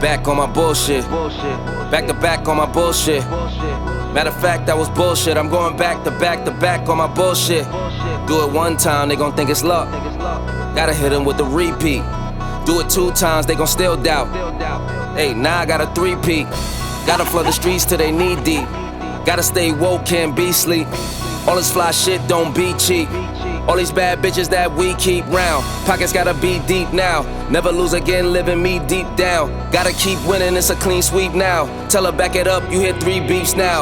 back on my bullshit. Back to back on my bullshit. Matter of fact, that was bullshit. I'm going back to back to back on my bullshit. Do it one time, they gon' think it's luck. Gotta hit them with the repeat. Do it 2 times, they gon' still doubt. Hey, now I got a 3-peat. Gotta flood the streets till they knee deep. Gotta stay woke, can't be sleep. All this fly shit don't be cheap. All these bad bitches that we keep round. Pockets gotta be deep now. Never lose again, living me deep down. Gotta keep winning, it's a clean sweep now. Tell her back it up, you hit 3 beefs now.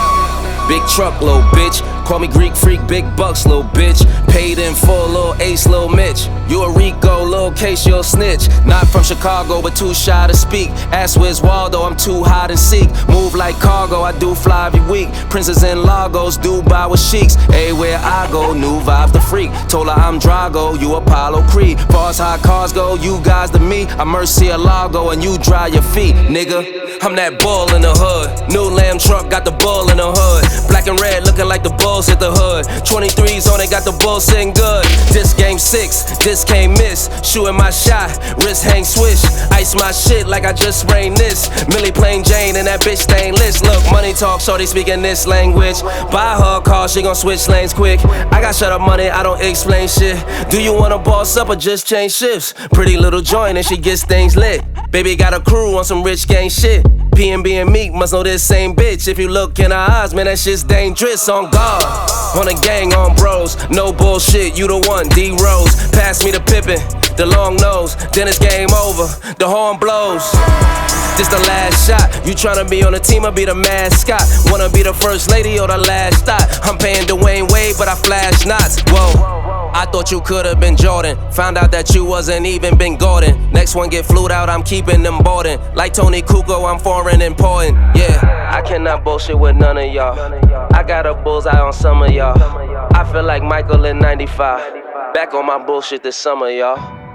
Big truck, little bitch. Call me Greek freak, big bucks, little bitch. Paid in full, little Ace, little Mitch. You a Rico, little case, you'll snitch. Not from Chicago, but too shy to speak. Ask where's Waldo, I'm too high to seek. Move like cargo, I do fly every week. Princess in Lagos, Dubai with sheiks. Everywhere I go, new vibes the freak. Told her I'm Drago, you Apollo Creed. Far as high cars go, you guys to me. I'm Murcielago and you dry your feet, nigga. I'm that bull in the hood. New lamb truck, got the bull in the hood. Black and red, looking like the Bulls hit the hood. 23s on it, got the Bulls sitting good. This game 6, this can't miss. Shooting my shot, wrist hang swish. Ice my shit like I just sprained this. Millie plain Jane and that bitch stainless. Look, money talk, shorty speaking this language. Buy her a car, she gon' switch lanes quick. I got shut up money, I don't explain shit. Do you wanna boss up or just change shifts? Pretty little joint and she gets things lit. Baby got a crew on some rich gang shit. P&B and Meek must know this same bitch. If you look in her eyes, man, that shit's dangerous. On guard, on a gang, on bros. No bullshit, you the one, D-Rose. Pass me the Pippin, the long nose. Then it's game over, the horn blows. This the last shot. You tryna be on the team or be the mascot? Wanna be the first lady or the last thought? I'm paying Dwayne Wade, but I flash knots. Whoa. I thought you could've been Jordan. Found out that you wasn't even Ben Gordon. Next one get flued out, I'm keeping them boarding. Like Tony Kukoc, I'm foreign important. Yeah, I cannot bullshit with none of y'all. I got a bullseye on some of y'all. I feel like Michael in 95. Back on my bullshit this summer, y'all.